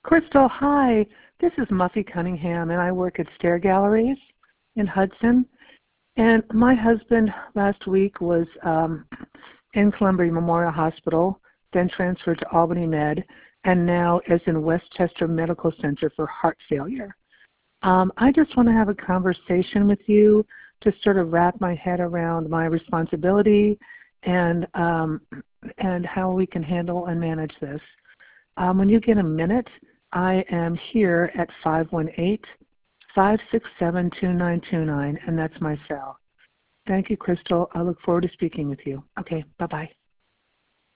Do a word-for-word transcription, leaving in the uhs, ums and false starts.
Crystal, hi. This is Muffy Cunningham, and I work at Stair Galleries in Hudson. And my husband last week was um, in Columbia Memorial Hospital, then transferred to Albany Med, and now is in Westchester Medical Center for heart failure. Um, I just want to have a conversation with you to sort of wrap my head around my responsibility and um, and how we can handle and manage this. Um, when you get a minute, I am here at five one eight, five six seven, two nine two nine, and that's my cell. Thank you, Crystal. I look forward to speaking with you. Okay, bye-bye.